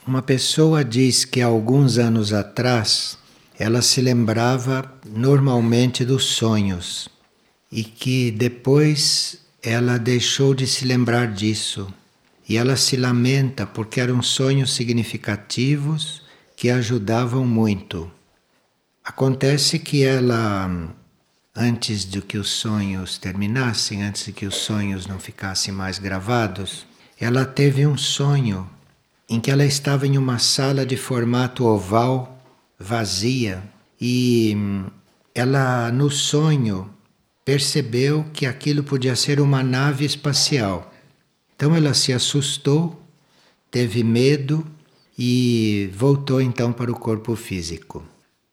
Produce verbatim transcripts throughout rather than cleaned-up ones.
Uma pessoa diz que há alguns anos atrás ela se lembrava normalmente dos sonhos e que depois ela deixou de se lembrar disso. E ela se lamenta porque eram sonhos significativos que ajudavam muito. Acontece que ela, antes de que os sonhos terminassem, antes de que os sonhos não ficassem mais gravados, ela teve um sonho em que ela estava em uma sala de formato oval, vazia, e ela, no sonho, percebeu que aquilo podia ser uma nave espacial. Então ela se assustou, teve medo e voltou então para o corpo físico.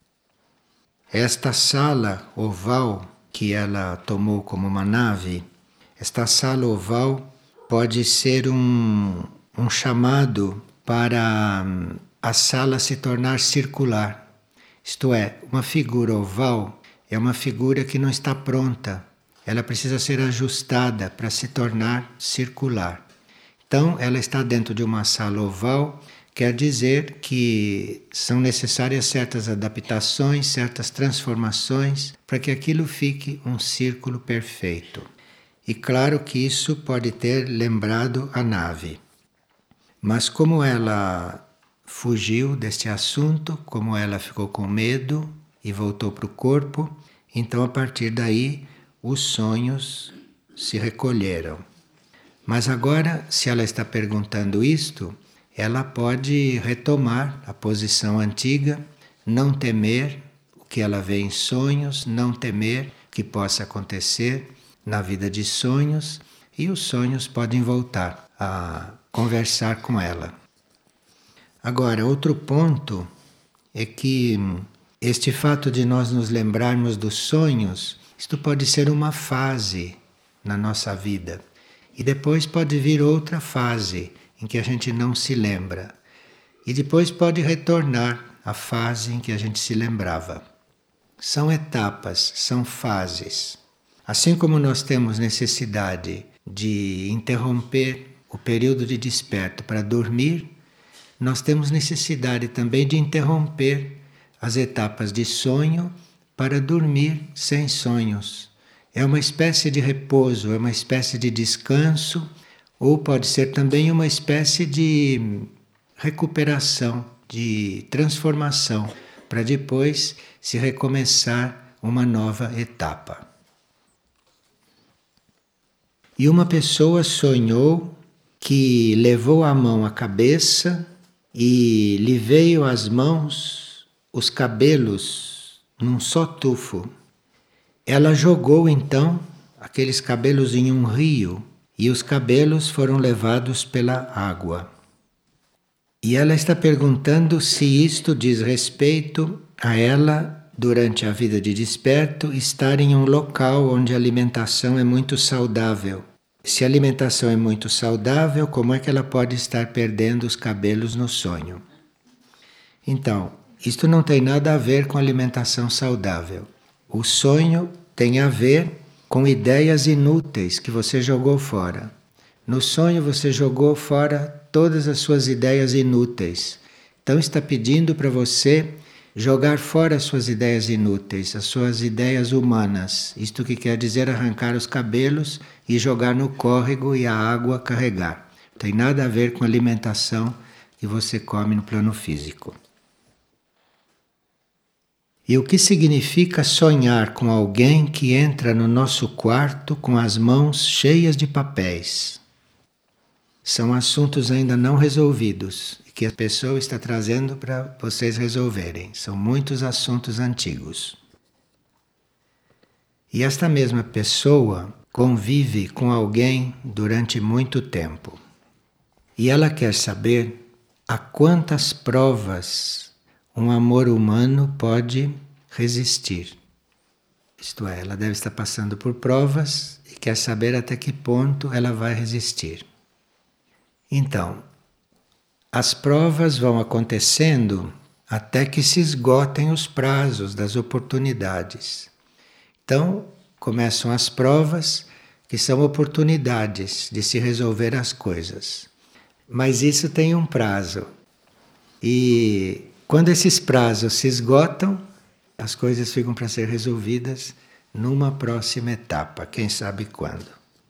Esta sala oval que ela tomou como uma nave, esta sala oval pode ser um, um chamado para a sala se tornar circular. Isto é, uma figura oval é uma figura que não está pronta. Ela precisa ser ajustada para se tornar circular. Então, ela está dentro de uma sala oval, quer dizer que são necessárias certas adaptações, certas transformações para que aquilo fique um círculo perfeito. E claro que isso pode ter lembrado a nave. Mas como ela fugiu deste assunto, como ela ficou com medo e voltou para o corpo, então a partir daí os sonhos se recolheram. Mas agora, se ela está perguntando isto, ela pode retomar a posição antiga, não temer o que ela vê em sonhos, não temer o que possa acontecer na vida de sonhos, e os sonhos podem voltar a conversar com ela. Agora, outro ponto é que este fato de nós nos lembrarmos dos sonhos, isto pode ser uma fase na nossa vida. E depois pode vir outra fase em que a gente não se lembra. E depois pode retornar à fase em que a gente se lembrava. São etapas, são fases. Assim como nós temos necessidade de interromper o período de desperto para dormir, nós temos necessidade também de interromper as etapas de sonho para dormir sem sonhos. É uma espécie de repouso, é uma espécie de descanso, ou pode ser também uma espécie de recuperação, de transformação, para depois se recomeçar uma nova etapa. E uma pessoa sonhou que levou a mão à cabeça e lhe veio às mãos os cabelos num só tufo. Ela jogou então aqueles cabelos em um rio e os cabelos foram levados pela água. E ela está perguntando se isto diz respeito a ela, durante a vida de desperto, estar em um local onde a alimentação é muito saudável. Se a alimentação é muito saudável, como é que ela pode estar perdendo os cabelos no sonho? Então, isto não tem nada a ver com alimentação saudável. O sonho tem a ver com ideias inúteis que você jogou fora. No sonho você jogou fora todas as suas ideias inúteis. Então está pedindo para você jogar fora as suas ideias inúteis, as suas ideias humanas. Isto que quer dizer arrancar os cabelos e jogar no córrego e a água carregar. Não tem nada a ver com a alimentação que você come no plano físico. E o que significa sonhar com alguém que entra no nosso quarto com as mãos cheias de papéis? São assuntos ainda não resolvidos e que a pessoa está trazendo para vocês resolverem. São muitos assuntos antigos. E esta mesma pessoa convive com alguém durante muito tempo. E ela quer saber a quantas provas um amor humano pode resistir. Isto é, ela deve estar passando por provas e quer saber até que ponto ela vai resistir. Então, as provas vão acontecendo até que se esgotem os prazos das oportunidades. Então, começam as provas, que são oportunidades de se resolver as coisas. Mas isso tem um prazo. E quando esses prazos se esgotam, as coisas ficam para ser resolvidas numa próxima etapa, quem sabe quando.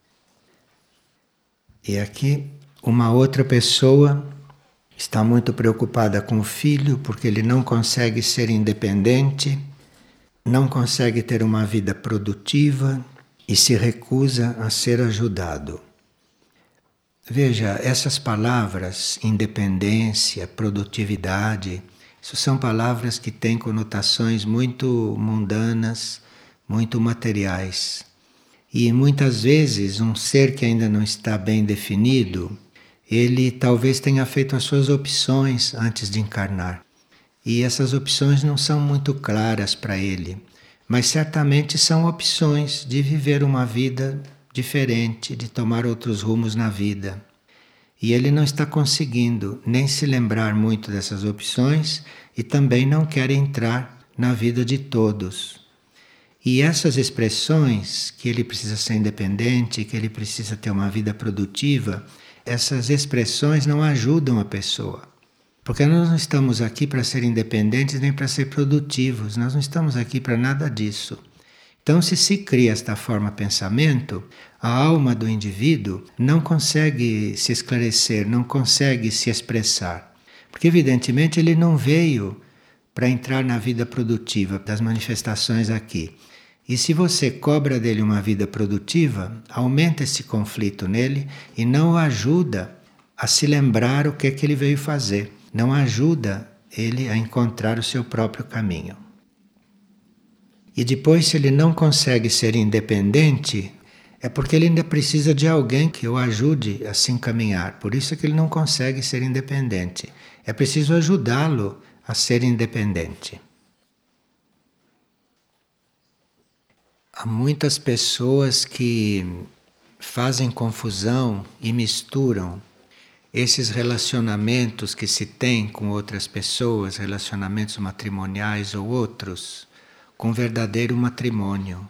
E aqui uma outra pessoa está muito preocupada com o filho porque ele não consegue ser independente, não consegue ter uma vida produtiva e se recusa a ser ajudado. Veja, essas palavras, independência, produtividade, isso são palavras que têm conotações muito mundanas, muito materiais. E muitas vezes um ser que ainda não está bem definido, ele talvez tenha feito as suas opções antes de encarnar. E essas opções não são muito claras para ele, mas certamente são opções de viver uma vida diferente, de tomar outros rumos na vida. E ele não está conseguindo nem se lembrar muito dessas opções e também não quer entrar na vida de todos. E essas expressões, que ele precisa ser independente, que ele precisa ter uma vida produtiva, essas expressões não ajudam a pessoa. Porque nós não estamos aqui para ser independentes nem para ser produtivos, nós não estamos aqui para nada disso. Então, se se cria esta forma de pensamento, a alma do indivíduo não consegue se esclarecer, não consegue se expressar. Porque, evidentemente, ele não veio para entrar na vida produtiva das manifestações aqui. E se você cobra dele uma vida produtiva, aumenta esse conflito nele e não o ajuda a se lembrar o que é que ele veio fazer. Não ajuda ele a encontrar o seu próprio caminho. E depois, se ele não consegue ser independente, é porque ele ainda precisa de alguém que o ajude a se encaminhar. Por isso é que ele não consegue ser independente. É preciso ajudá-lo a ser independente. Há muitas pessoas que fazem confusão e misturam esses relacionamentos que se tem com outras pessoas, relacionamentos matrimoniais ou outros, com verdadeiro matrimônio.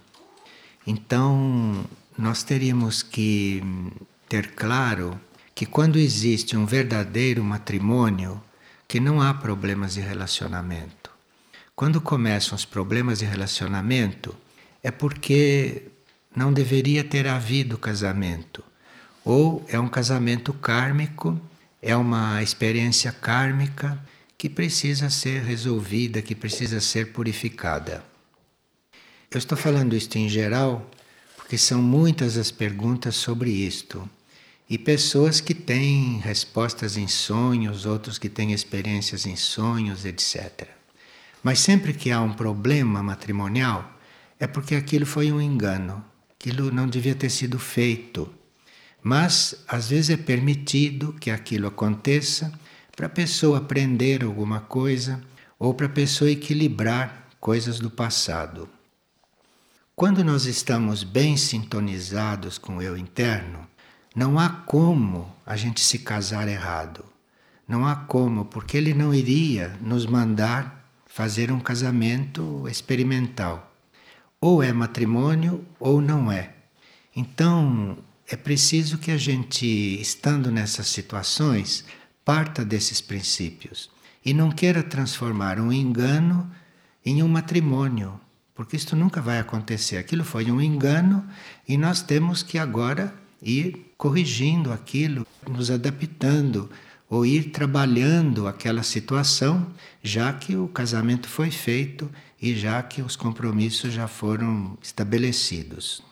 Então, nós teríamos que ter claro que quando existe um verdadeiro matrimônio, que não há problemas de relacionamento. Quando começam os problemas de relacionamento, é porque não deveria ter havido casamento. Ou é um casamento kármico, é uma experiência kármica que precisa ser resolvida, que precisa ser purificada. Eu estou falando isto em geral porque são muitas as perguntas sobre isto. E pessoas que têm respostas em sonhos, outros que têm experiências em sonhos, etcétera. Mas sempre que há um problema matrimonial, é porque aquilo foi um engano, aquilo não devia ter sido feito. Mas, às vezes, é permitido que aquilo aconteça para a pessoa aprender alguma coisa ou para a pessoa equilibrar coisas do passado. Quando nós estamos bem sintonizados com o eu interno, não há como a gente se casar errado. Não há como, porque ele não iria nos mandar fazer um casamento experimental. Ou é matrimônio ou não é. Então, é preciso que a gente, estando nessas situações, parta desses princípios e não queira transformar um engano em um matrimônio, porque isto nunca vai acontecer. Aquilo foi um engano e nós temos que agora ir corrigindo aquilo, nos adaptando ou ir trabalhando aquela situação, já que o casamento foi feito e já que os compromissos já foram estabelecidos.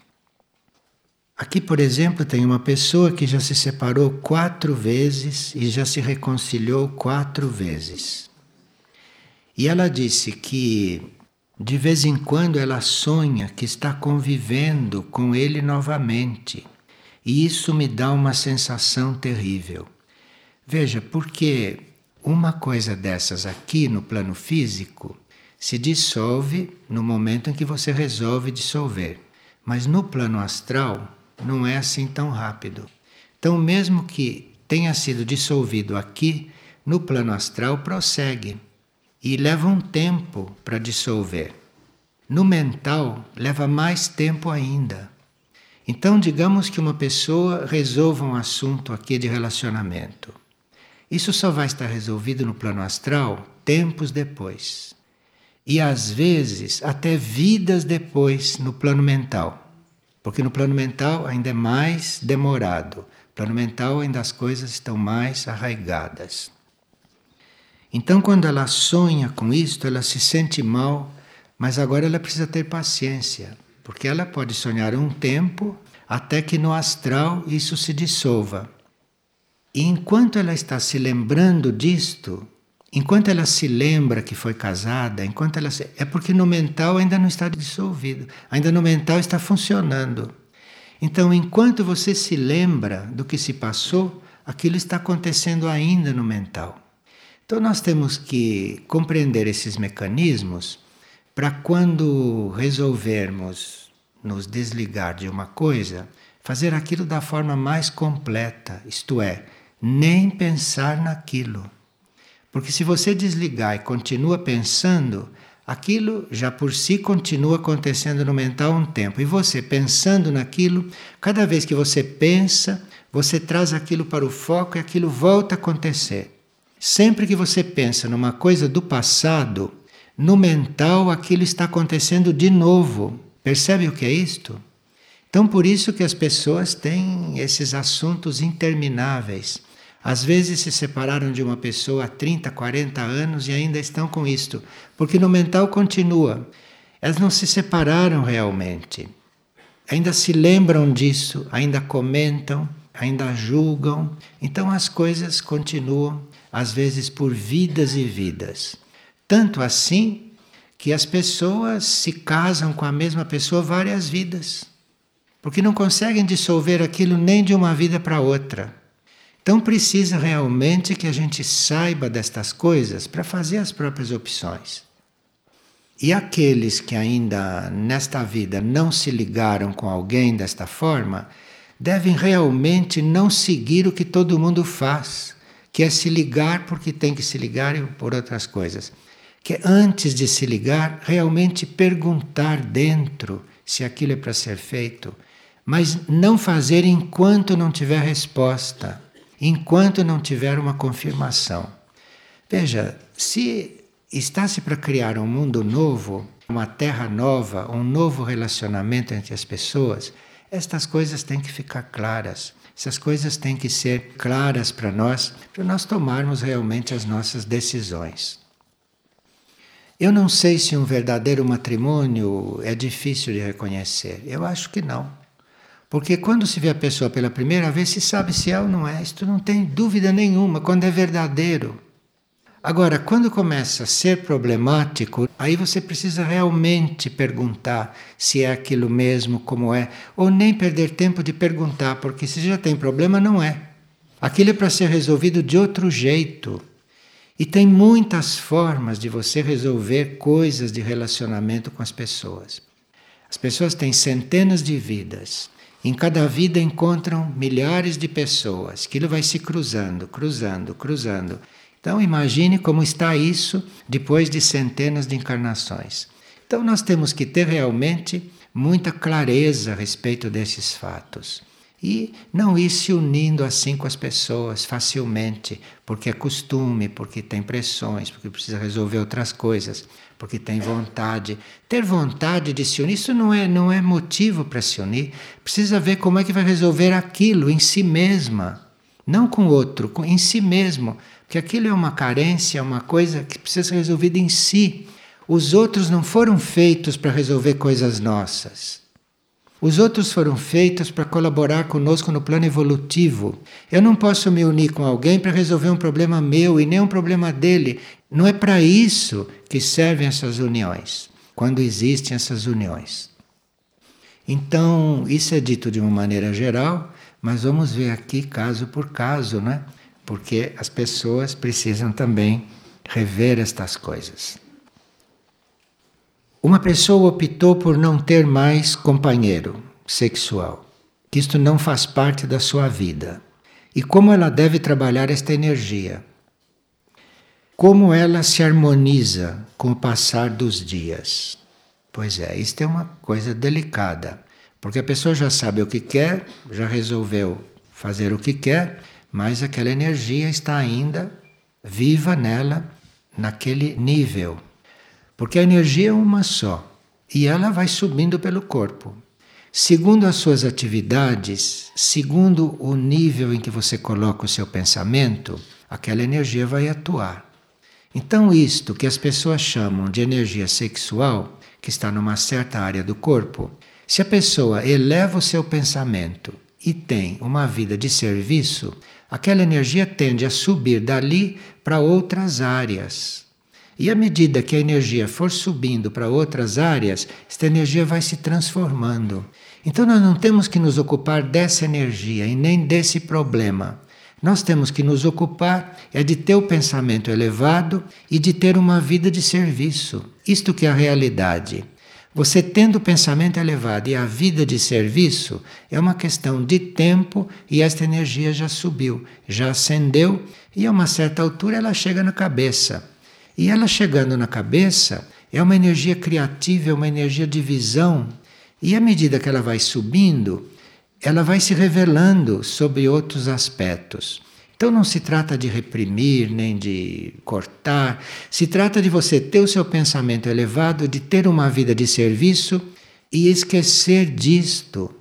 Aqui, por exemplo, tem uma pessoa que já se separou quatro vezes e já se reconciliou quatro vezes. E ela disse que de vez em quando ela sonha que está convivendo com ele novamente. E isso me dá uma sensação terrível. Veja, porque uma coisa dessas aqui no plano físico se dissolve no momento em que você resolve dissolver. Mas no plano astral não é assim tão rápido. Então, mesmo que tenha sido dissolvido aqui, no plano astral prossegue. E leva um tempo para dissolver. No mental, leva mais tempo ainda. Então, digamos que uma pessoa resolva um assunto aqui de relacionamento. Isso só vai estar resolvido no plano astral tempos depois. E às vezes até vidas depois no plano mental. Porque no plano mental ainda é mais demorado. No plano mental ainda as coisas estão mais arraigadas. Então quando ela sonha com isto, ela se sente mal, mas agora ela precisa ter paciência. Porque ela pode sonhar um tempo até que no astral isso se dissolva. E enquanto ela está se lembrando disto, enquanto ela se lembra que foi casada, enquanto ela se... é porque no mental ainda não está dissolvido, ainda no mental está funcionando. Então, enquanto você se lembra do que se passou, aquilo está acontecendo ainda no mental. Então, nós temos que compreender esses mecanismos para quando resolvermos nos desligar de uma coisa, fazer aquilo da forma mais completa, isto é, nem pensar naquilo. Porque se você desligar e continua pensando, aquilo já por si continua acontecendo no mental um tempo. E você pensando naquilo, cada vez que você pensa, você traz aquilo para o foco e aquilo volta a acontecer. Sempre que você pensa numa coisa do passado, no mental aquilo está acontecendo de novo. Percebe o que é isto? Então por isso que as pessoas têm esses assuntos intermináveis. Às vezes se separaram de uma pessoa há trinta, quarenta anos e ainda estão com isto, porque no mental continua. Elas não se separaram realmente. Ainda se lembram disso, ainda comentam, ainda julgam. Então as coisas continuam, às vezes por vidas e vidas. Tanto assim que as pessoas se casam com a mesma pessoa várias vidas, porque não conseguem dissolver aquilo nem de uma vida para outra. Então precisa realmente que a gente saiba destas coisas para fazer as próprias opções. E aqueles que ainda nesta vida não se ligaram com alguém desta forma, devem realmente não seguir o que todo mundo faz, que é se ligar porque tem que se ligar e por outras coisas. Que é antes de se ligar, realmente perguntar dentro se aquilo é para ser feito, mas não fazer enquanto não tiver resposta. Enquanto não tiver uma confirmação. Veja, se está-se para criar um mundo novo, uma terra nova, um novo relacionamento entre as pessoas, estas coisas têm que ficar claras. Essas coisas têm que ser claras para nós, para nós tomarmos realmente as nossas decisões. Eu não sei se um verdadeiro matrimônio é difícil de reconhecer. Eu acho que não. Porque quando se vê a pessoa pela primeira vez, se sabe se é ou não é. Isto não tem dúvida nenhuma, quando é verdadeiro. Agora, quando começa a ser problemático, aí você precisa realmente perguntar se é aquilo mesmo, como é. Ou nem perder tempo de perguntar, porque se já tem problema, não é. Aquilo é para ser resolvido de outro jeito. E tem muitas formas de você resolver coisas de relacionamento com as pessoas. As pessoas têm centenas de vidas. Em cada vida encontram milhares de pessoas. Aquilo vai se cruzando, cruzando, cruzando. Então imagine como está isso depois de centenas de encarnações. Então nós temos que ter realmente muita clareza a respeito desses fatos. E não ir se unindo assim com as pessoas facilmente, porque é costume, porque tem pressões, porque precisa resolver outras coisas, porque tem vontade. Ter vontade de se unir, isso não é, não é motivo para se unir. Precisa ver como é que vai resolver aquilo em si mesma, não com o outro, em si mesmo. Porque aquilo é uma carência, uma coisa que precisa ser resolvida em si. Os outros não foram feitos para resolver coisas nossas. Os outros foram feitos para colaborar conosco no plano evolutivo. Eu não posso me unir com alguém para resolver um problema meu e nem um problema dele. Não é para isso que servem essas uniões, quando existem essas uniões. Então, isso é dito de uma maneira geral, mas vamos ver aqui caso por caso, né? Porque as pessoas precisam também rever estas coisas. Uma pessoa optou por não ter mais companheiro sexual, que isto não faz parte da sua vida. E como ela deve trabalhar esta energia? Como ela se harmoniza com o passar dos dias? Pois é, isto é uma coisa delicada, porque a pessoa já sabe o que quer, já resolveu fazer o que quer, mas aquela energia está ainda viva nela, naquele nível. Porque a energia é uma só e ela vai subindo pelo corpo. Segundo as suas atividades, segundo o nível em que você coloca o seu pensamento, aquela energia vai atuar. Então isto que as pessoas chamam de energia sexual, que está numa certa área do corpo, se a pessoa eleva o seu pensamento e tem uma vida de serviço, aquela energia tende a subir dali para outras áreas. E à medida que a energia for subindo para outras áreas, esta energia vai se transformando. Então nós não temos que nos ocupar dessa energia e nem desse problema. Nós temos que nos ocupar é de ter o pensamento elevado e de ter uma vida de serviço. Isto que é a realidade. Você tendo o pensamento elevado e a vida de serviço, é uma questão de tempo e esta energia já subiu, já ascendeu e a uma certa altura ela chega na cabeça. E ela chegando na cabeça é uma energia criativa, é uma energia de visão. E à medida que ela vai subindo, ela vai se revelando sobre outros aspectos. Então não se trata de reprimir, nem de cortar. Se trata de você ter o seu pensamento elevado, de ter uma vida de serviço e esquecer disto.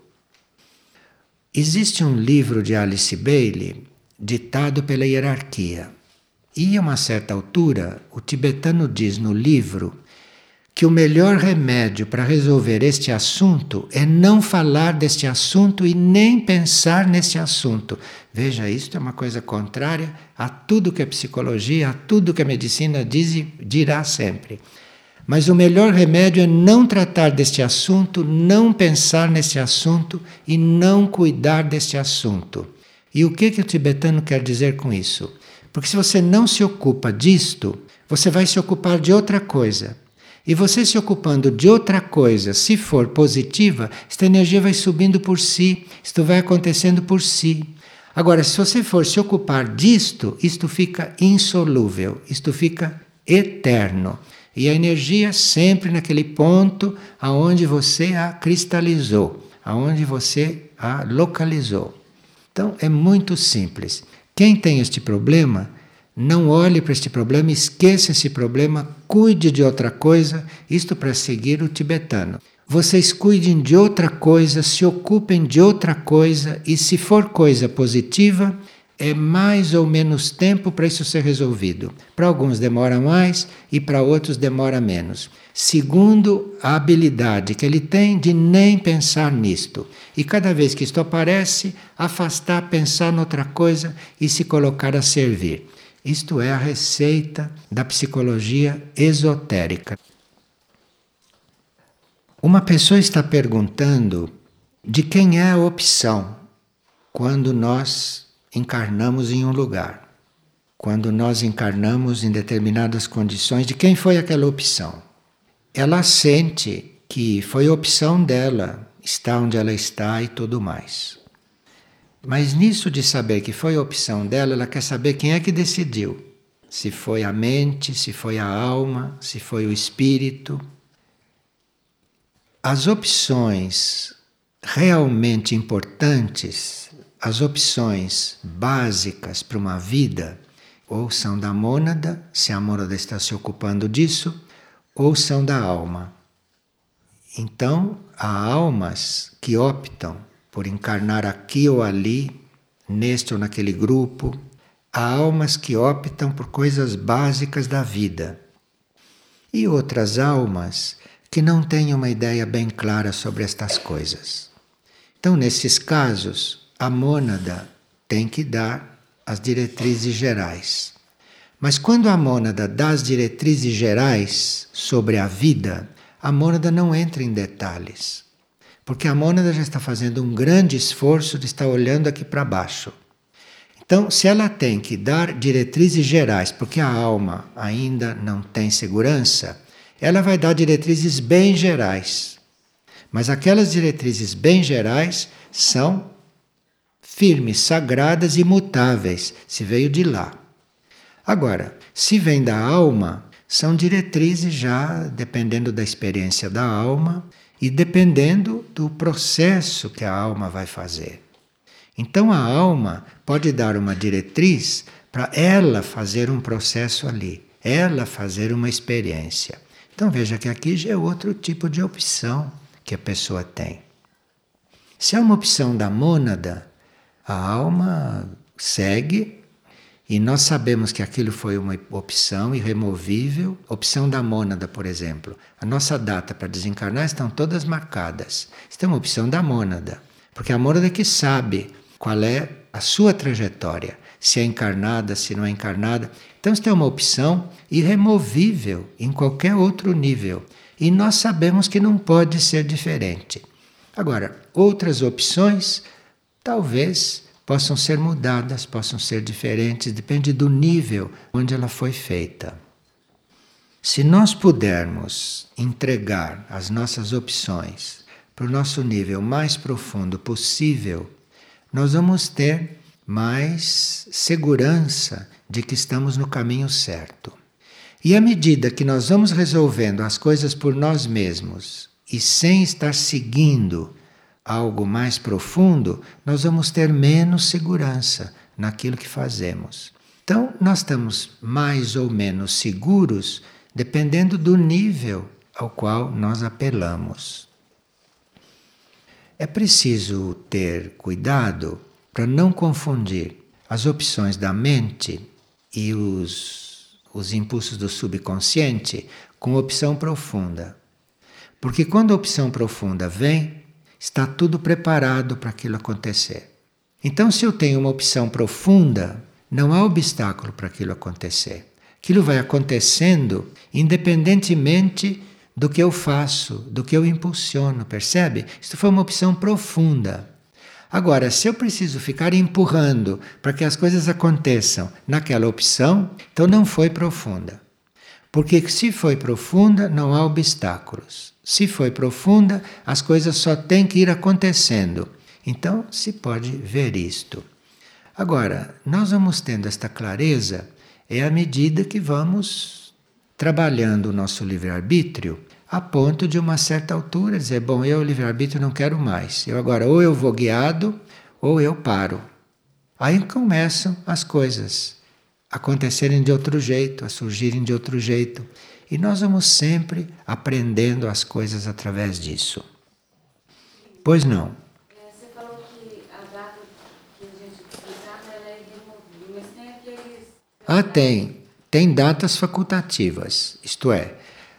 Existe um livro de Alice Bailey, ditado pela hierarquia. E a uma certa altura, o tibetano diz no livro que o melhor remédio para resolver este assunto é não falar deste assunto e nem pensar neste assunto. Veja, isto é uma coisa contrária a tudo que a psicologia, a tudo que a medicina diz e dirá sempre. Mas o melhor remédio é não tratar deste assunto, não pensar neste assunto e não cuidar deste assunto. E o que, que o tibetano quer dizer com isso? Porque se você não se ocupa disto, você vai se ocupar de outra coisa. E você se ocupando de outra coisa, se for positiva, esta energia vai subindo por si, isto vai acontecendo por si. Agora, se você for se ocupar disto, isto fica insolúvel, isto fica eterno. E a energia sempre naquele ponto aonde você a cristalizou, aonde você a localizou. Então, é muito simples. Quem tem este problema, não olhe para este problema, esqueça esse problema, cuide de outra coisa, isto para seguir o tibetano. Vocês cuidem de outra coisa, se ocupem de outra coisa e se for coisa positiva, é mais ou menos tempo para isso ser resolvido. Para alguns demora mais e para outros demora menos. Segundo a habilidade que ele tem de nem pensar nisto. E cada vez que isto aparece, afastar, pensar noutra coisa e se colocar a servir. Isto é a receita da psicologia esotérica. Uma pessoa está perguntando de quem é a opção quando nós encarnamos em um lugar. Quando nós encarnamos em determinadas condições, de quem foi aquela opção? Ela sente que foi a opção dela, está onde ela está e tudo mais. Mas nisso de saber que foi a opção dela, ela quer saber quem é que decidiu. Se foi a mente, se foi a alma, se foi o espírito. As opções realmente importantes, as opções básicas para uma vida, ou são da mônada, se a mônada está se ocupando disso, ou são da alma. Então, há almas que optam por encarnar aqui ou ali, neste ou naquele grupo. Há almas que optam por coisas básicas da vida. E outras almas que não têm uma ideia bem clara sobre estas coisas. Então, nesses casos, a mônada tem que dar as diretrizes gerais. Mas quando a mônada dá as diretrizes gerais sobre a vida, a mônada não entra em detalhes. Porque a mônada já está fazendo um grande esforço de estar olhando aqui para baixo. Então, se ela tem que dar diretrizes gerais, porque a alma ainda não tem segurança, ela vai dar diretrizes bem gerais. Mas aquelas diretrizes bem gerais são firmes, sagradas e imutáveis, se veio de lá. Agora, se vem da alma, são diretrizes já dependendo da experiência da alma, e dependendo do processo que a alma vai fazer. Então a alma pode dar uma diretriz para ela fazer um processo ali, ela fazer uma experiência. Então veja que aqui já é outro tipo de opção que a pessoa tem. Se é uma opção da mônada, a alma segue e nós sabemos que aquilo foi uma opção irremovível. Opção da mônada, por exemplo. A nossa data para desencarnar estão todas marcadas. Isso é uma opção da mônada, porque a mônada é que sabe qual é a sua trajetória, se é encarnada, se não é encarnada. Então isso é uma opção irremovível em qualquer outro nível. E nós sabemos que não pode ser diferente. Agora, outras opções talvez possam ser mudadas, possam ser diferentes, depende do nível onde ela foi feita. Se nós pudermos entregar as nossas opções para o nosso nível mais profundo possível, nós vamos ter mais segurança de que estamos no caminho certo. E à medida que nós vamos resolvendo as coisas por nós mesmos e sem estar seguindo algo mais profundo, nós vamos ter menos segurança naquilo que fazemos. Então, nós estamos mais ou menos seguros dependendo do nível ao qual nós apelamos. É preciso ter cuidado para não confundir as opções da mente e os, os impulsos do subconsciente com opção profunda. Porque quando a opção profunda vem, está tudo preparado para aquilo acontecer. Então, se eu tenho uma opção profunda, não há obstáculo para aquilo acontecer. Aquilo vai acontecendo independentemente do que eu faço, do que eu impulsiono, percebe? Isso foi uma opção profunda. Agora, se eu preciso ficar empurrando para que as coisas aconteçam naquela opção, então não foi profunda. Porque se foi profunda, não há obstáculos. Se foi profunda, as coisas só têm que ir acontecendo. Então, se pode ver isto. Agora, nós vamos tendo esta clareza é à medida que vamos trabalhando o nosso livre-arbítrio a ponto de uma certa altura dizer, bom, eu livre-arbítrio não quero mais. Eu agora ou eu vou guiado ou eu paro. Aí começam as coisas a acontecerem de outro jeito, a surgirem de outro jeito. E nós vamos sempre aprendendo as coisas através disso. Pois não? É, você falou que a data que a gente desencarna ela é irremovível, mas tem aqueles... Ah, tem. Tem datas facultativas, isto é,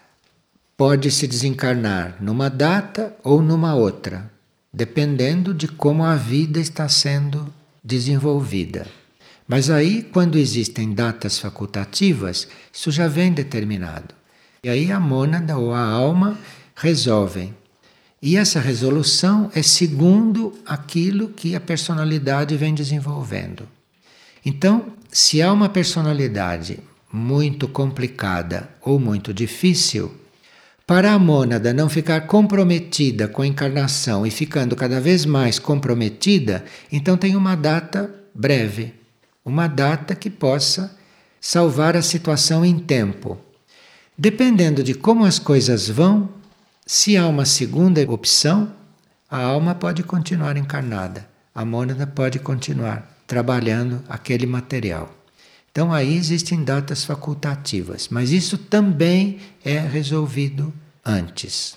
pode se desencarnar numa data ou numa outra, dependendo de como a vida está sendo desenvolvida. Mas aí, quando existem datas facultativas, isso já vem determinado. E aí a mônada ou a alma resolvem. E essa resolução é segundo aquilo que a personalidade vem desenvolvendo. Então, se há uma personalidade muito complicada ou muito difícil, para a mônada não ficar comprometida com a encarnação e ficando cada vez mais comprometida, então tem uma data breve, uma data que possa salvar a situação em tempo. Dependendo de como as coisas vão, se há uma segunda opção, a alma pode continuar encarnada, a mônada pode continuar trabalhando aquele material. Então aí existem datas facultativas, mas isso também é resolvido antes.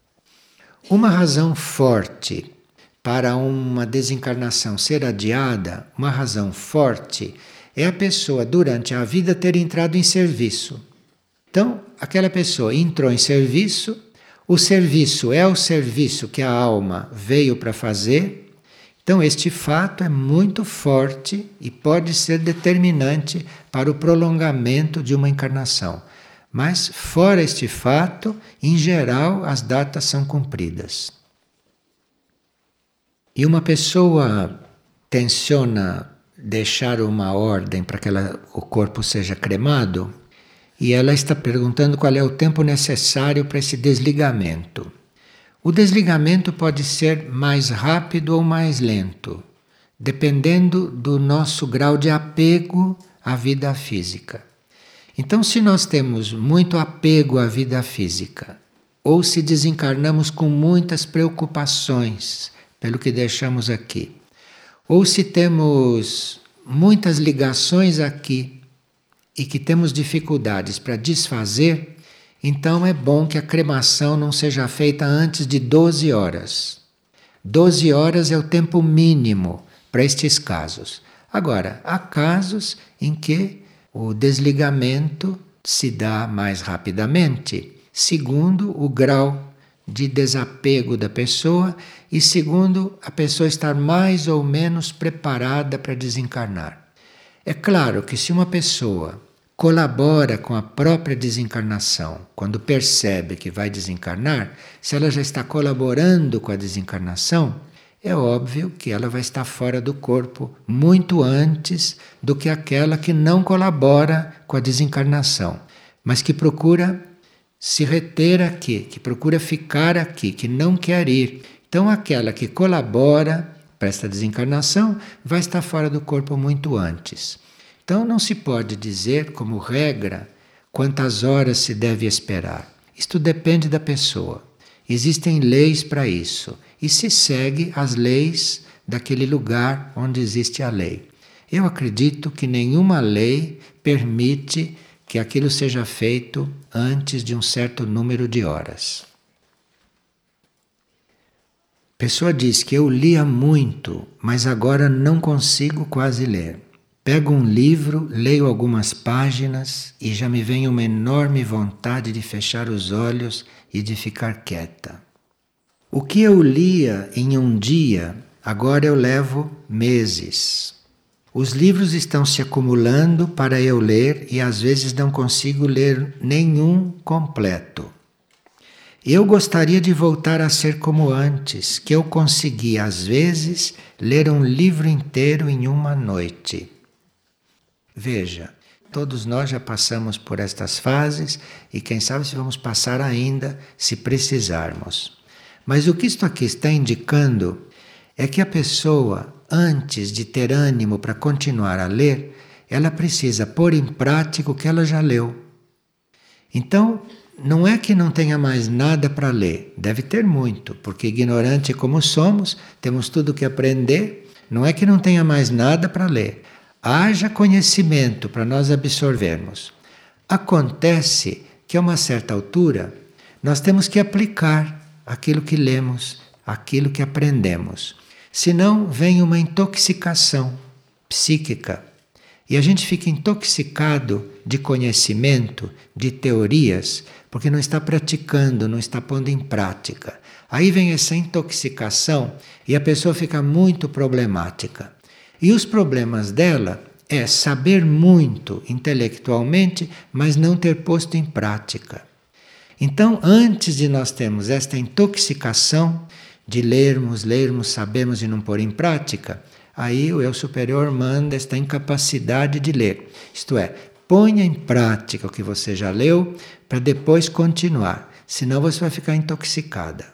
Uma razão forte para uma desencarnação ser adiada, uma razão forte, é a pessoa durante a vida ter entrado em serviço. Então, aquela pessoa entrou em serviço, o serviço é o serviço que a alma veio para fazer. Então, este fato é muito forte e pode ser determinante para o prolongamento de uma encarnação. Mas, fora este fato, em geral, as datas são cumpridas. E uma pessoa tenciona deixar uma ordem para que ela, o corpo seja cremado, e ela está perguntando qual é o tempo necessário para esse desligamento. O desligamento pode ser mais rápido ou mais lento, dependendo do nosso grau de apego à vida física. Então, se nós temos muito apego à vida física, ou se desencarnamos com muitas preocupações pelo que deixamos aqui, Ou se temos muitas ligações aqui e que temos dificuldades para desfazer, então é bom que a cremação não seja feita antes de doze horas. doze horas é o tempo mínimo para estes casos. Agora, há casos em que o desligamento se dá mais rapidamente, segundo o grau de desapego da pessoa e segundo a pessoa estar mais ou menos preparada para desencarnar. É claro que se uma pessoa colabora com a própria desencarnação, quando percebe que vai desencarnar, se ela já está colaborando com a desencarnação, é óbvio que ela vai estar fora do corpo muito antes do que aquela que não colabora com a desencarnação, mas que procura se reter aqui, que procura ficar aqui, que não quer ir. Então aquela que colabora para esta desencarnação vai estar fora do corpo muito antes. Então não se pode dizer, como regra, quantas horas se deve esperar. Isto depende da pessoa. Existem leis para isso e se segue as leis daquele lugar onde existe a lei. Eu acredito que nenhuma lei permite que aquilo seja feito antes de um certo número de horas. A pessoa diz que eu lia muito, mas agora não consigo quase ler. Pego um livro, leio algumas páginas e já me vem uma enorme vontade de fechar os olhos e de ficar quieta. O que eu lia em um dia, agora eu levo meses. Os livros estão se acumulando para eu ler e às vezes não consigo ler nenhum completo. Eu gostaria de voltar a ser como antes, que eu conseguia às vezes ler um livro inteiro em uma noite. Veja, todos nós já passamos por estas fases e quem sabe se vamos passar ainda se precisarmos. Mas o que isto aqui está indicando é que a pessoa, antes de ter ânimo para continuar a ler, ela precisa pôr em prática o que ela já leu. Então, não é que não tenha mais nada para ler, deve ter muito, porque ignorante como somos, temos tudo que aprender, não é que não tenha mais nada para ler. Haja conhecimento para nós absorvermos. Acontece que a uma certa altura nós temos que aplicar aquilo que lemos, aquilo que aprendemos. Senão vem uma intoxicação psíquica e a gente fica intoxicado de conhecimento, de teorias, porque não está praticando, não está pondo em prática. Aí vem essa intoxicação e a pessoa fica muito problemática. E os problemas dela é saber muito intelectualmente, mas não ter posto em prática. Então, antes de nós termos esta intoxicação de lermos, lermos, sabemos e não pôr em prática, aí o eu superior manda esta incapacidade de ler. Isto é, ponha em prática o que você já leu para depois continuar, senão você vai ficar intoxicada.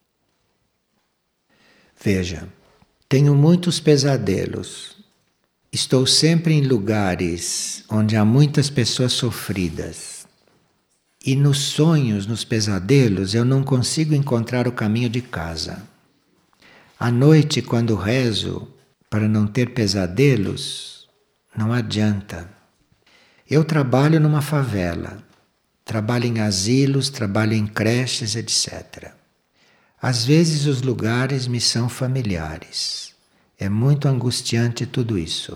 Veja, tenho muitos pesadelos. Estou sempre em lugares onde há muitas pessoas sofridas. E nos sonhos, nos pesadelos, eu não consigo encontrar o caminho de casa. À noite, quando rezo para não ter pesadelos, não adianta. Eu trabalho numa favela, trabalho em asilos, trabalho em creches, etcétera. Às vezes os lugares me são familiares. É muito angustiante tudo isso.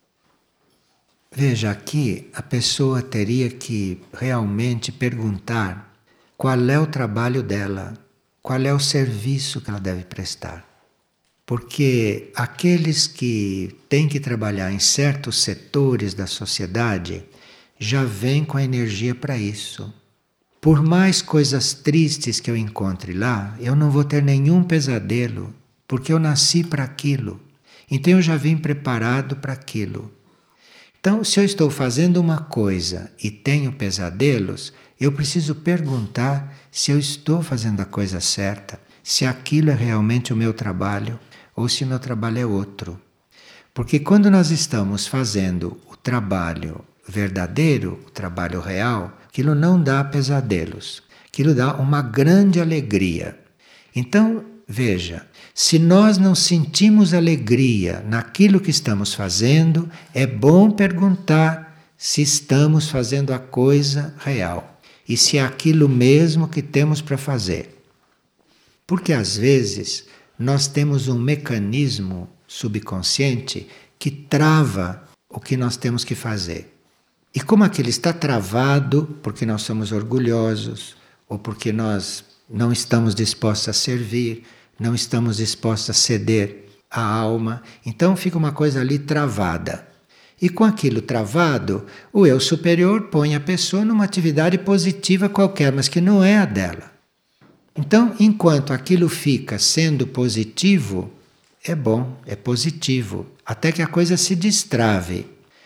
Veja, aqui a pessoa teria que realmente perguntar qual é o trabalho dela, qual é o serviço que ela deve prestar. Porque aqueles que têm que trabalhar em certos setores da sociedade já vêm com a energia para isso. Por mais coisas tristes que eu encontre lá, eu não vou ter nenhum pesadelo, porque eu nasci para aquilo. Então eu já vim preparado para aquilo. Então, se eu estou fazendo uma coisa e tenho pesadelos, eu preciso perguntar se eu estou fazendo a coisa certa, se aquilo é realmente o meu trabalho ou se o meu trabalho é outro. Porque quando nós estamos fazendo o trabalho verdadeiro, o trabalho real, aquilo não dá pesadelos, aquilo dá uma grande alegria. Então, Veja, se nós não sentimos alegria naquilo que estamos fazendo, é bom perguntar se estamos fazendo a coisa real e se é aquilo mesmo que temos para fazer. Porque às vezes nós temos um mecanismo subconsciente que trava o que nós temos que fazer. E como aquilo está travado porque nós somos orgulhosos ou porque nós não estamos dispostos a servir, não estamos dispostos a ceder a alma, então fica uma coisa ali travada. E com aquilo travado, o eu superior põe a pessoa numa atividade positiva qualquer, mas que não é a dela. Então, enquanto aquilo fica sendo positivo, é bom, é positivo, até que a coisa se destrave.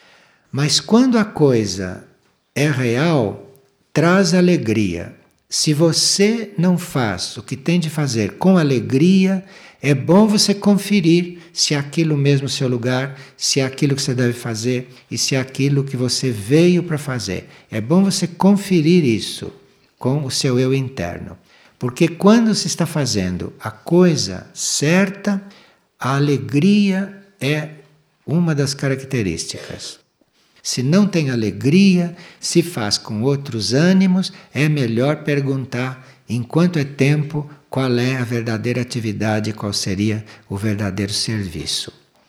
Mas quando a coisa é real, traz alegria. Se você não faz o que tem de fazer com alegria, é bom você conferir se é aquilo mesmo o seu lugar, se é aquilo que você deve fazer e se é aquilo que você veio para fazer. É bom você conferir isso com o seu eu interno. Porque quando se está fazendo a coisa certa, a alegria é uma das características. Se não tem alegria, se faz com outros ânimos, é melhor perguntar, enquanto é tempo, qual é a verdadeira atividade, qual seria o verdadeiro serviço.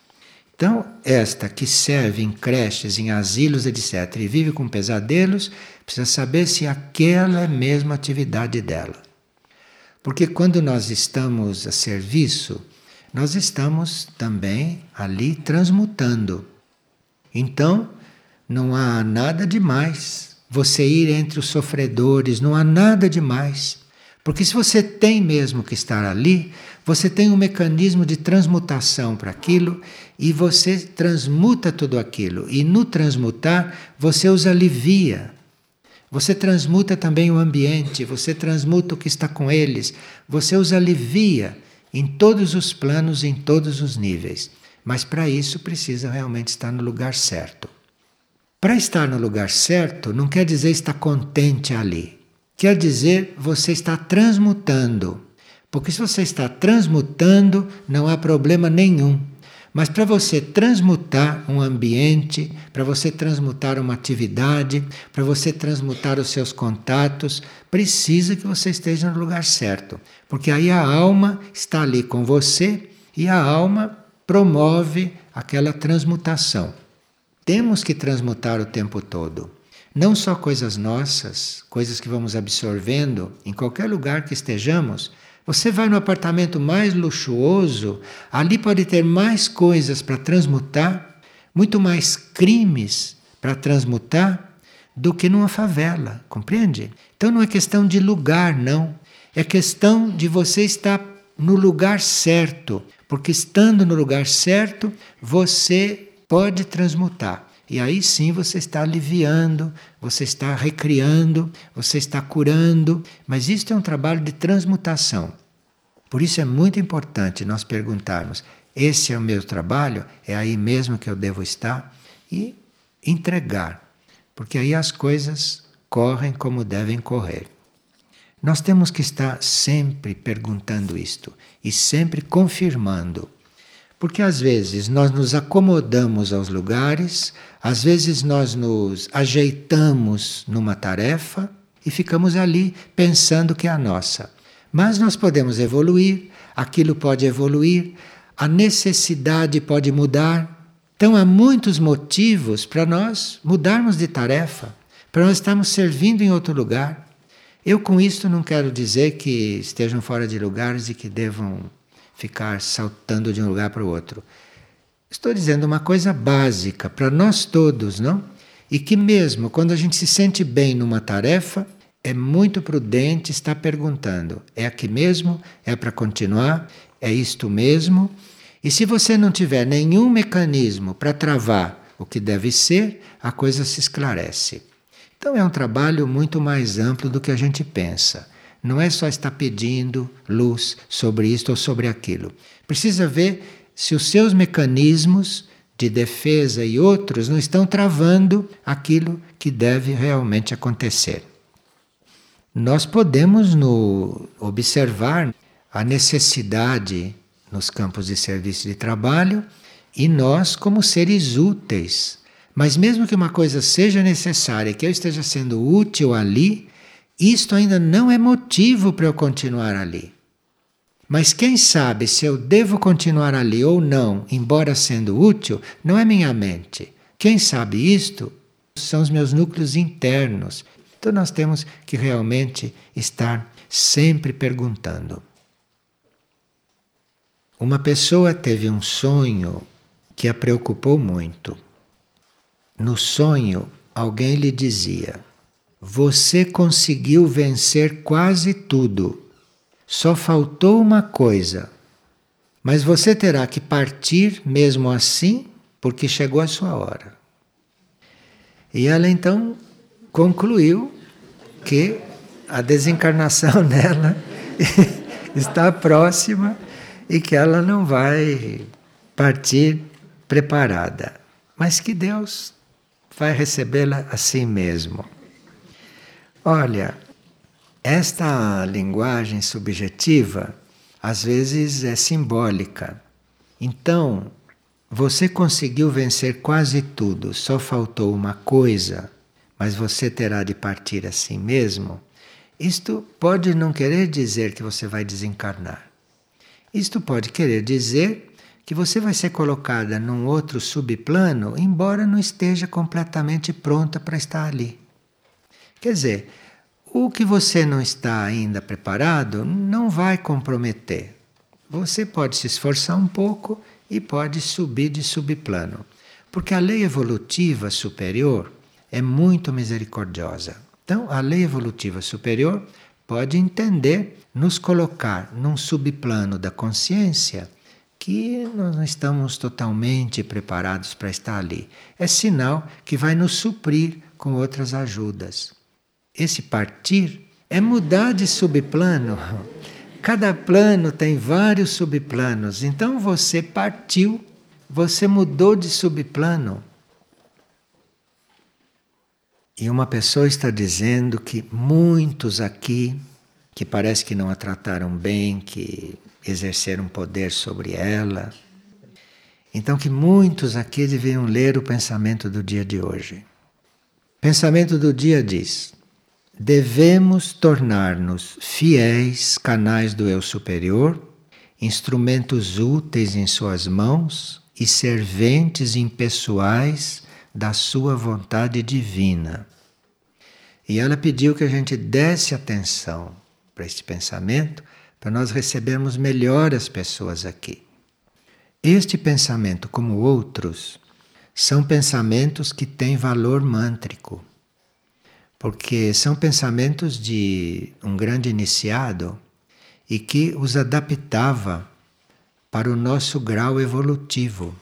Então, esta que serve em creches, em asilos, etcétera, e vive com pesadelos, precisa saber se aquela é mesmo a atividade dela. Porque quando nós estamos a serviço, nós estamos também ali transmutando. Então, não há nada demais você ir entre os sofredores, não há nada demais. Porque se você tem mesmo que estar ali, você tem um mecanismo de transmutação para aquilo e você transmuta tudo aquilo. E no transmutar, você os alivia. Você transmuta também o ambiente, você transmuta o que está com eles, você os alivia em todos os planos, em todos os níveis. Mas para isso precisa realmente estar no lugar certo. Para estar no lugar certo não quer dizer estar contente ali. Quer dizer você está transmutando. Porque se você está transmutando, não há problema nenhum. Mas para você transmutar um ambiente, para você transmutar uma atividade, para você transmutar os seus contatos, precisa que você esteja no lugar certo. Porque aí a alma está ali com você e a alma promove aquela transmutação. Temos que transmutar o tempo todo. Não só coisas nossas, coisas que vamos absorvendo em qualquer lugar que estejamos. Você vai no apartamento mais luxuoso, ali pode ter mais coisas para transmutar, muito mais crimes para transmutar do que numa favela, compreende? Então não é questão de lugar, não. É questão de você estar no lugar certo, porque estando no lugar certo, você pode transmutar. E aí sim você está aliviando, você está recriando, você está curando, mas isto é um trabalho de transmutação. Por isso é muito importante nós perguntarmos, esse é o meu trabalho? É aí mesmo que eu devo estar? E entregar, porque aí as coisas correm como devem correr. Nós temos que estar sempre perguntando isto e sempre confirmando. Porque às vezes nós nos acomodamos aos lugares, às vezes nós nos ajeitamos numa tarefa e ficamos ali pensando que é a nossa. Mas nós podemos evoluir, aquilo pode evoluir, a necessidade pode mudar. Então há muitos motivos para nós mudarmos de tarefa, para nós estarmos servindo em outro lugar. Eu com isto não quero dizer que estejam fora de lugares e que devam ficar saltando de um lugar para o outro. Estou dizendo uma coisa básica para nós todos, não? E que mesmo quando a gente se sente bem numa tarefa, é muito prudente estar perguntando, é aqui mesmo? É para continuar? É isto mesmo? E se você não tiver nenhum mecanismo para travar o que deve ser, a coisa se esclarece. Então é um trabalho muito mais amplo do que a gente pensa. Não é só estar pedindo luz sobre isto ou sobre aquilo. Precisa ver se os seus mecanismos de defesa e outros não estão travando aquilo que deve realmente acontecer. Nós podemos no observar a necessidade nos campos de serviço e de trabalho e nós como seres úteis. Mas mesmo que uma coisa seja necessária, que eu esteja sendo útil ali, isto ainda não é motivo para eu continuar ali. Mas quem sabe se eu devo continuar ali ou não, embora sendo útil, não é minha mente. Quem sabe isto são os meus núcleos internos. Então nós temos que realmente estar sempre perguntando. Uma pessoa teve um sonho que a preocupou muito. No sonho, alguém lhe dizia: você conseguiu vencer quase tudo. Só faltou uma coisa. Mas você terá que partir mesmo assim, porque chegou a sua hora. E ela então concluiu que a desencarnação dela está próxima e que ela não vai partir preparada, mas que Deus vai recebê-la assim mesmo. Olha, esta linguagem subjetiva às vezes é simbólica. Então, você conseguiu vencer quase tudo, só faltou uma coisa, mas você terá de partir assim mesmo. Isto pode não querer dizer que você vai desencarnar. Isto pode querer dizer que você vai ser colocada num outro subplano, embora não esteja completamente pronta para estar ali. Quer dizer, o que você não está ainda preparado não vai comprometer. Você pode se esforçar um pouco e pode subir de subplano. Porque a lei evolutiva superior é muito misericordiosa. Então, a lei evolutiva superior pode entender nos colocar num subplano da consciência que nós não estamos totalmente preparados para estar ali. É sinal que vai nos suprir com outras ajudas. Esse partir é mudar de subplano. Cada plano tem vários subplanos. Então você partiu, você mudou de subplano. E uma pessoa está dizendo que muitos aqui, que parece que não a trataram bem, que exerceram poder sobre ela. Então que muitos aqui deviam ler o pensamento do dia de hoje. O pensamento do dia diz: devemos tornar-nos fiéis canais do eu superior, instrumentos úteis em suas mãos e serventes impessoais da sua vontade divina. E ela pediu que a gente desse atenção para este pensamento, para nós recebermos melhor as pessoas aqui. Este pensamento, como outros, são pensamentos que têm valor mântrico, porque são pensamentos de um grande iniciado e que os adaptava para o nosso grau evolutivo.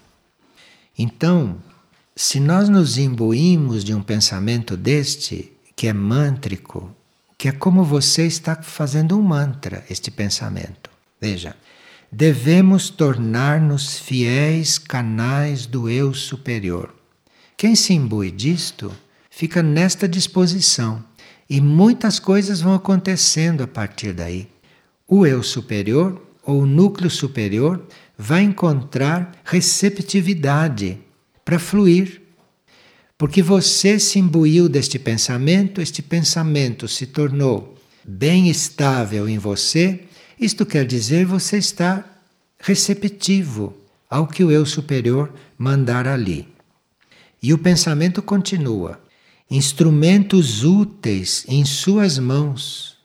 Então, se nós nos imbuímos de um pensamento deste, que é mântrico, que é como você está fazendo um mantra, este pensamento. Veja, devemos tornar-nos fiéis canais do eu superior. Quem se imbui disto, fica nesta disposição. E muitas coisas vão acontecendo a partir daí. O eu superior, ou o núcleo superior, vai encontrar receptividade para fluir. Porque você se imbuiu deste pensamento, este pensamento se tornou bem estável em você. Isto quer dizer você está receptivo ao que o eu superior mandar ali. E o pensamento continua: instrumentos úteis em suas mãos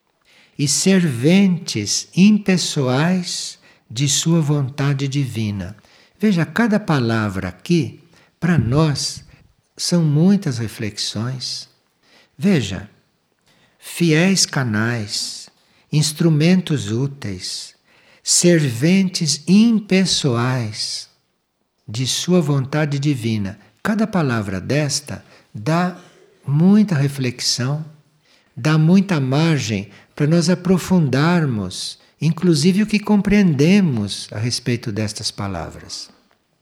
e serventes impessoais de sua vontade divina. Veja, cada palavra aqui, para nós, são muitas reflexões. Veja, fiéis canais, instrumentos úteis, serventes impessoais de sua vontade divina. Cada palavra desta dá muita reflexão, dá muita margem para nós aprofundarmos, inclusive o que compreendemos a respeito destas palavras.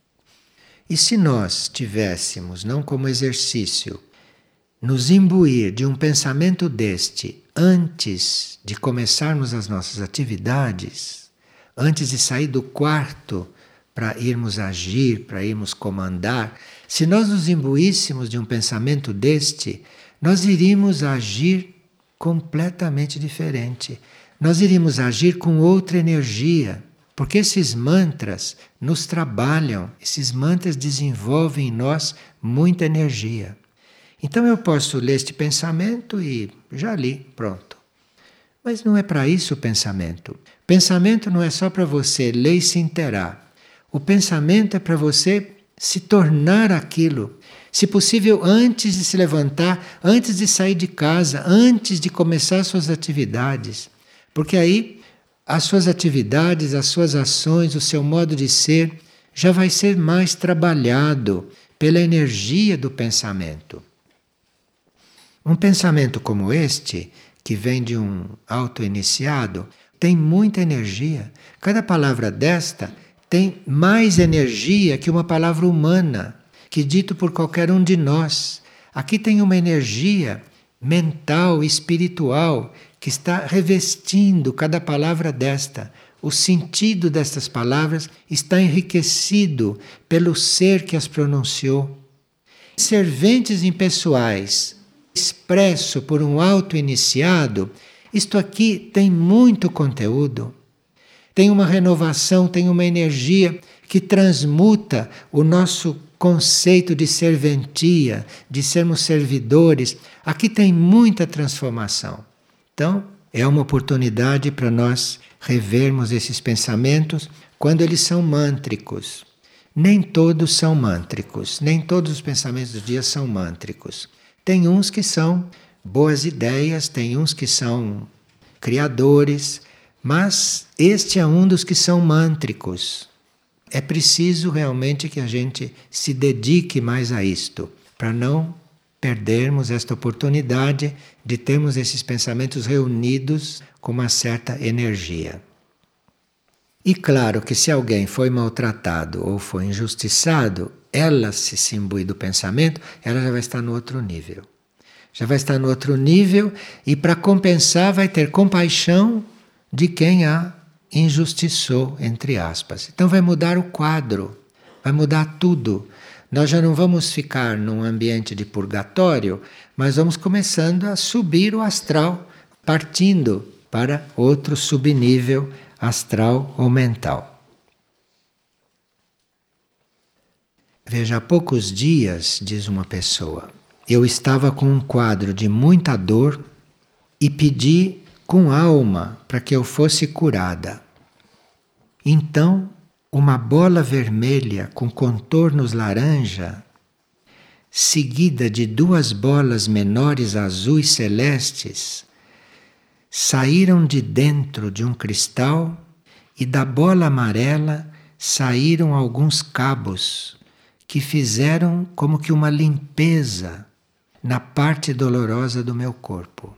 E se nós tivéssemos, não como exercício, nos imbuir de um pensamento deste antes de começarmos as nossas atividades, antes de sair do quarto para irmos agir, para irmos comandar, se nós nos imbuíssemos de um pensamento deste, nós iríamos agir completamente diferente. Nós iríamos agir com outra energia, porque esses mantras nos trabalham, esses mantras desenvolvem em nós muita energia. Então eu posso ler este pensamento e já li, pronto. Mas não é para isso o pensamento. Pensamento não é só para você ler e se inteirar. O pensamento é para você se tornar aquilo. Se possível, antes de se levantar, antes de sair de casa, antes de começar suas atividades. Porque aí as suas atividades, as suas ações, o seu modo de ser já vai ser mais trabalhado pela energia do pensamento. Um pensamento como este, que vem de um auto-iniciado, tem muita energia. Cada palavra desta tem mais energia que uma palavra humana, que é dito por qualquer um de nós. Aqui tem uma energia mental, espiritual, que está revestindo cada palavra desta. O sentido destas palavras está enriquecido pelo ser que as pronunciou. Serventes impessoais, expresso por um auto-iniciado, isto aqui tem muito conteúdo. Tem uma renovação, tem uma energia que transmuta o nosso conceito de serventia, de sermos servidores. Aqui tem muita transformação. Então, é uma oportunidade para nós revermos esses pensamentos quando eles são mântricos. Nem todos são mântricos, nem todos os pensamentos do dia são mântricos. Tem uns que são boas ideias, tem uns que são criadores, mas este é um dos que são mântricos. É preciso realmente que a gente se dedique mais a isto, para não perdermos esta oportunidade de termos esses pensamentos reunidos com uma certa energia. E claro que se alguém foi maltratado ou foi injustiçado, ela se se imbui do pensamento, ela já vai estar no outro nível. Já vai estar no outro nível e para compensar vai ter compaixão de quem a injustiçou, entre aspas. Então vai mudar o quadro, vai mudar tudo. Nós já não vamos ficar num ambiente de purgatório, mas vamos começando a subir o astral, partindo para outro subnível astral ou mental. Veja, há poucos dias, diz uma pessoa, eu estava com um quadro de muita dor e pedi com alma para que eu fosse curada. Então, uma bola vermelha com contornos laranja, seguida de duas bolas menores azuis celestes, saíram de dentro de um cristal e da bola amarela saíram alguns cabos que fizeram como que uma limpeza na parte dolorosa do meu corpo.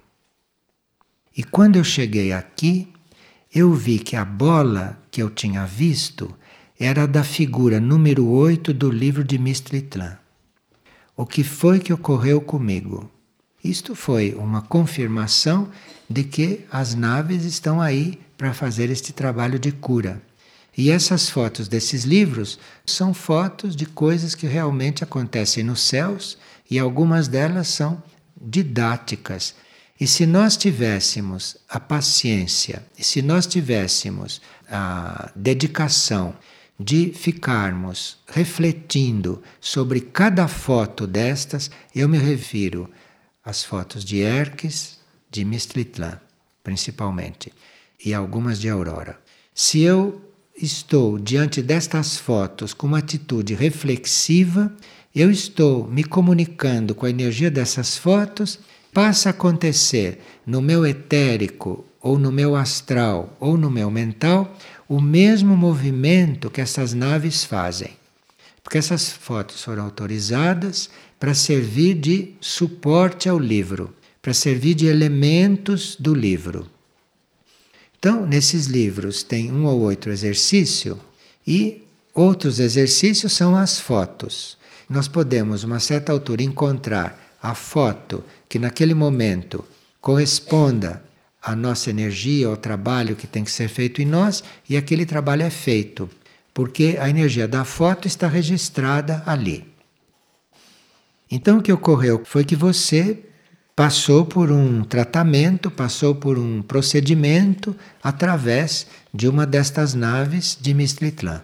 E quando eu cheguei aqui, eu vi que a bola que eu tinha visto era da figura número oito do livro de Mistritlan. O que foi que ocorreu comigo? Isto foi uma confirmação de que as naves estão aí para fazer este trabalho de cura. E essas fotos desses livros são fotos de coisas que realmente acontecem nos céus e algumas delas são didáticas. E se nós tivéssemos a paciência, e se nós tivéssemos a dedicação de ficarmos refletindo sobre cada foto destas, eu me refiro às fotos de Erques, de Mistritlan, principalmente, e algumas de Aurora. Se eu estou diante destas fotos com uma atitude reflexiva, eu estou me comunicando com a energia dessas fotos, passa a acontecer no meu etérico, ou no meu astral, ou no meu mental, o mesmo movimento que essas naves fazem. Porque essas fotos foram autorizadas para servir de suporte ao livro, para servir de elementos do livro. Então, nesses livros tem um ou outro exercício e outros exercícios são as fotos. Nós podemos, a uma certa altura, encontrar a foto que naquele momento corresponda à nossa energia, ao trabalho que tem que ser feito em nós, e aquele trabalho é feito, porque a energia da foto está registrada ali. Então o que ocorreu foi que você passou por um tratamento, passou por um procedimento através de uma destas naves de Mistritlan.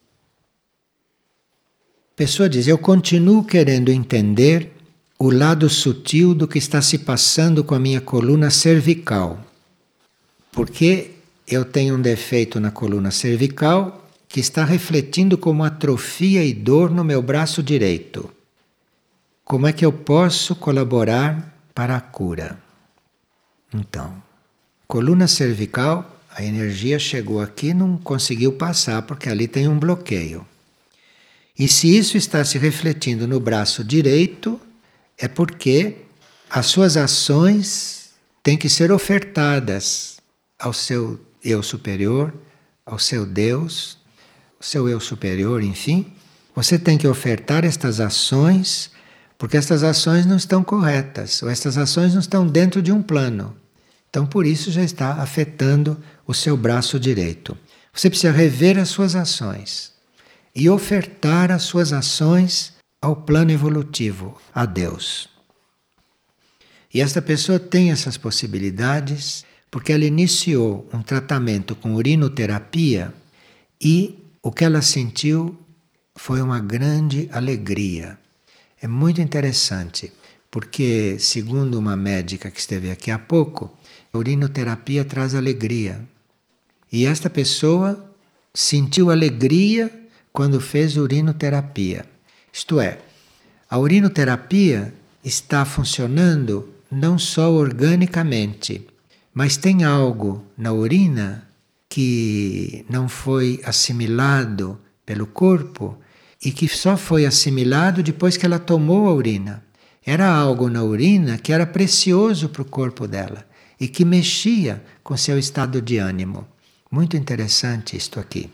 A pessoa diz, eu continuo querendo entender o lado sutil do que está se passando com a minha coluna cervical. Porque eu tenho um defeito na coluna cervical que está refletindo como atrofia e dor no meu braço direito. Como é que eu posso colaborar para a cura? Então, coluna cervical, a energia chegou aqui e não conseguiu passar porque ali tem um bloqueio. E se isso está se refletindo no braço direito, é porque as suas ações têm que ser ofertadas ao seu eu superior, ao seu Deus, ao seu eu superior, enfim. Você tem que ofertar estas ações, porque estas ações não estão corretas, ou estas ações não estão dentro de um plano. Então, por isso já está afetando o seu braço direito. Você precisa rever as suas ações e ofertar as suas ações ao plano evolutivo, a Deus. E esta pessoa tem essas possibilidades porque ela iniciou um tratamento com urinoterapia e o que ela sentiu foi uma grande alegria. É muito interessante, porque, segundo uma médica que esteve aqui há pouco, a urinoterapia traz alegria. E esta pessoa sentiu alegria quando fez urinoterapia. Isto é, a urinoterapia está funcionando não só organicamente, mas tem algo na urina que não foi assimilado pelo corpo e que só foi assimilado depois que ela tomou a urina. Era algo na urina que era precioso para o corpo dela e que mexia com seu estado de ânimo. Muito interessante isto aqui.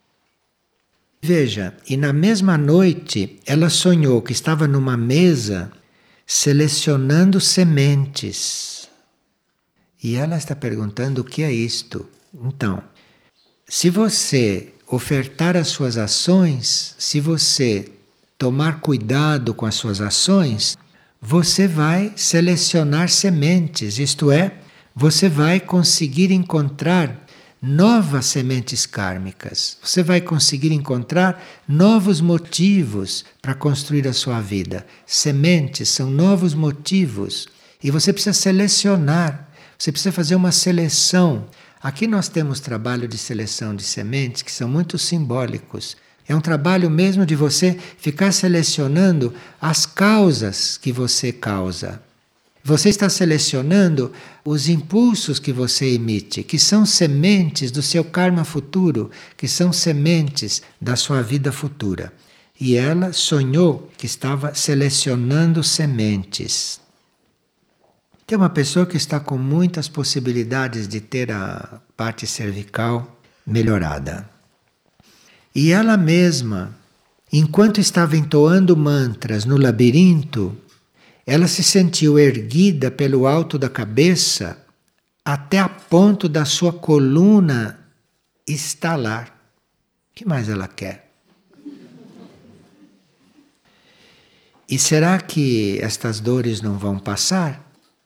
Veja, e na mesma noite ela sonhou que estava numa mesa selecionando sementes. E ela está perguntando o que é isto. Então, se você ofertar as suas ações, se você tomar cuidado com as suas ações, você vai selecionar sementes, isto é, você vai conseguir encontrar novas sementes kármicas. Você vai conseguir encontrar novos motivos para construir a sua vida. Sementes são novos motivos e você precisa selecionar, você precisa fazer uma seleção. Aqui nós temos trabalho de seleção de sementes que são muito simbólicos. É um trabalho mesmo de você ficar selecionando as causas que você causa. Você está selecionando os impulsos que você emite, que são sementes do seu karma futuro, que são sementes da sua vida futura. E ela sonhou que estava selecionando sementes. Tem uma pessoa que está com muitas possibilidades de ter a parte cervical melhorada. E ela mesma, enquanto estava entoando mantras no labirinto, ela se sentiu erguida pelo alto da cabeça até a ponto da sua coluna estalar. O que mais ela quer? E será que estas dores não vão passar?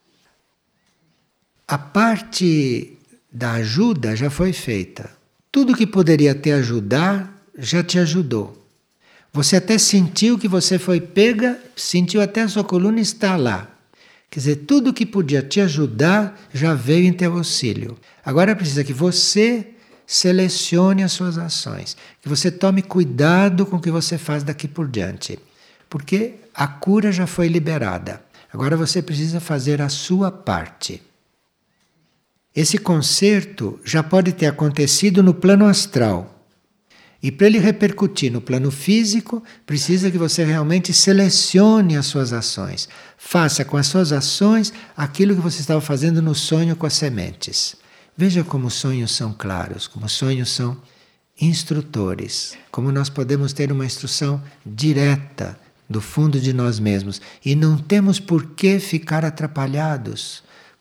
A parte da ajuda já foi feita. Tudo que poderia te ajudar já te ajudou. Você até sentiu que você foi pega, sentiu até a sua coluna estalar. Quer dizer, tudo que podia te ajudar já veio em teu auxílio. Agora precisa que você selecione as suas ações, que você tome cuidado com o que você faz daqui por diante. Porque a cura já foi liberada. Agora você precisa fazer a sua parte. Esse conserto já pode ter acontecido no plano astral. E para ele repercutir no plano físico, precisa que você realmente selecione as suas ações. Faça com as suas ações aquilo que você estava fazendo no sonho com as sementes. Veja como os sonhos são claros, como os sonhos são instrutores, como nós podemos ter uma instrução direta do fundo de nós mesmos. E não temos por que ficar atrapalhados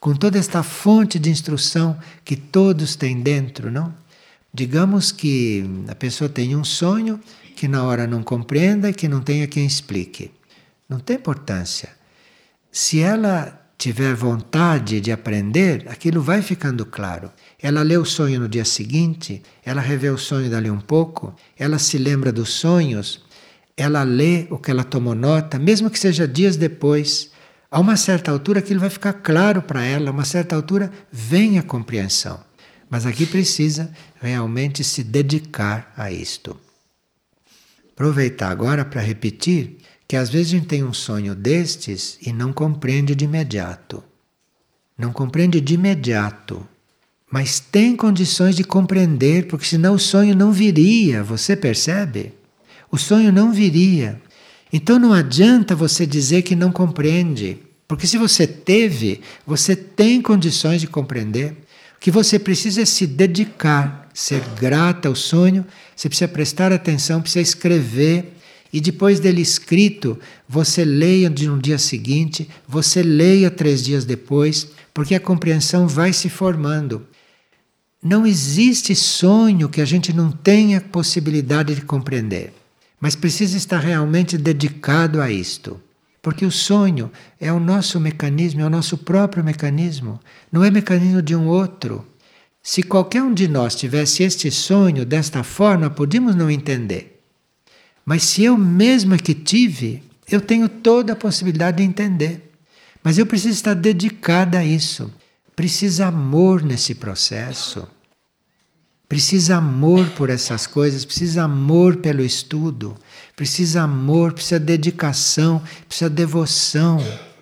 com toda esta fonte de instrução que todos têm dentro, não? Digamos que a pessoa tem um sonho que na hora não compreenda e que não tenha quem explique. Não tem importância. Se ela tiver vontade de aprender, aquilo vai ficando claro. Ela lê o sonho no dia seguinte, ela revê o sonho dali um pouco, ela se lembra dos sonhos, ela lê o que ela tomou nota, mesmo que seja dias depois. A uma certa altura aquilo vai ficar claro para ela, a uma certa altura vem a compreensão. Mas aqui precisa realmente se dedicar a isto. Aproveitar agora para repetir que às vezes a gente tem um sonho destes e não compreende de imediato. Não compreende de imediato, mas tem condições de compreender, porque senão o sonho não viria, você percebe? O sonho não viria. Então não adianta você dizer que não compreende, porque se você teve, você tem condições de compreender. O que você precisa é se dedicar, ser grata ao sonho, você precisa prestar atenção, precisa escrever, e depois dele escrito, você leia no dia seguinte, você leia três dias depois, porque a compreensão vai se formando. Não existe sonho que a gente não tenha possibilidade de compreender, mas precisa estar realmente dedicado a isto. Porque o sonho é o nosso mecanismo, é o nosso próprio mecanismo, não é mecanismo de um outro. Se qualquer um de nós tivesse este sonho desta forma, podíamos não entender. Mas se eu mesma que tive, eu tenho toda a possibilidade de entender. Mas eu preciso estar dedicada a isso. Precisa amor nesse processo. Precisa amor por essas coisas, precisa amor pelo estudo, precisa amor, precisa dedicação, precisa devoção.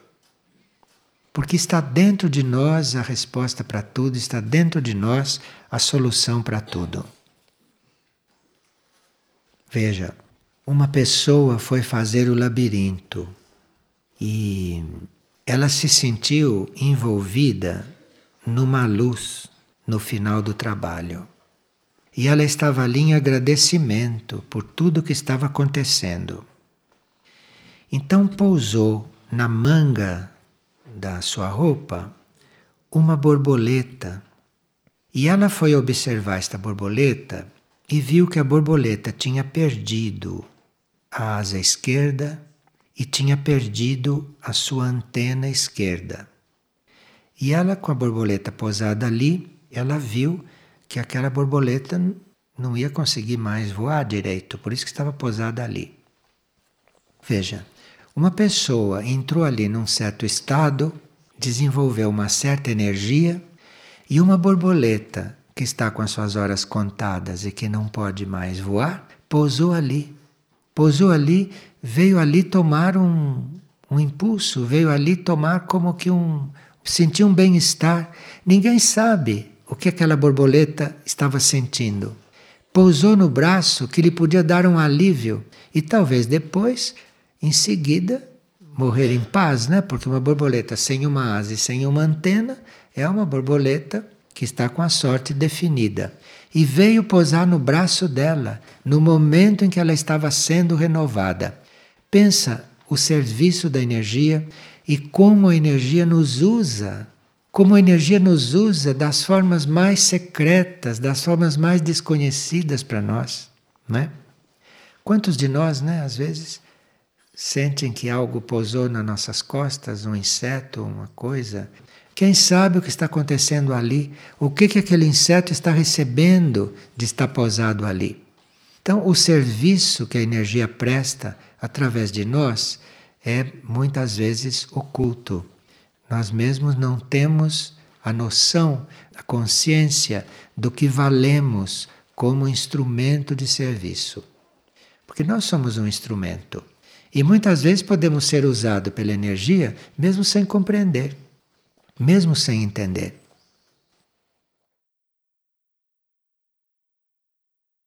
Porque está dentro de nós a resposta para tudo, está dentro de nós a solução para tudo. Veja, uma pessoa foi fazer o labirinto e ela se sentiu envolvida numa luz no final do trabalho. E ela estava ali em agradecimento por tudo que estava acontecendo. Então pousou na manga da sua roupa uma borboleta. E ela foi observar esta borboleta e viu que a borboleta tinha perdido a asa esquerda e tinha perdido a sua antena esquerda. E ela, com a borboleta pousada ali, ela viu que aquela borboleta não ia conseguir mais voar direito, por isso que estava pousada ali. Veja, uma pessoa entrou ali num certo estado, desenvolveu uma certa energia, e uma borboleta que está com as suas horas contadas e que não pode mais voar, pousou ali. Pousou ali, veio ali tomar um, um impulso, veio ali tomar como que um... sentir um bem-estar. Ninguém sabe o que aquela borboleta estava sentindo. Pousou no braço que lhe podia dar um alívio e talvez depois, em seguida, morrer em paz, né? Porque uma borboleta sem uma asa e sem uma antena é uma borboleta que está com a sorte definida. E veio pousar no braço dela, no momento em que ela estava sendo renovada. Pensa o serviço da energia e como a energia nos usa. Como a energia nos usa das formas mais secretas, das formas mais desconhecidas para nós, né? Quantos de nós, né, às vezes, sentem que algo pousou nas nossas costas, um inseto, uma coisa? Quem sabe o que está acontecendo ali? O que, que aquele inseto está recebendo de estar pousado ali? Então, o serviço que a energia presta através de nós é muitas vezes oculto. Nós mesmos não temos a noção, a consciência do que valemos como instrumento de serviço. Porque nós somos um instrumento. E muitas vezes podemos ser usados pela energia mesmo sem compreender, mesmo sem entender.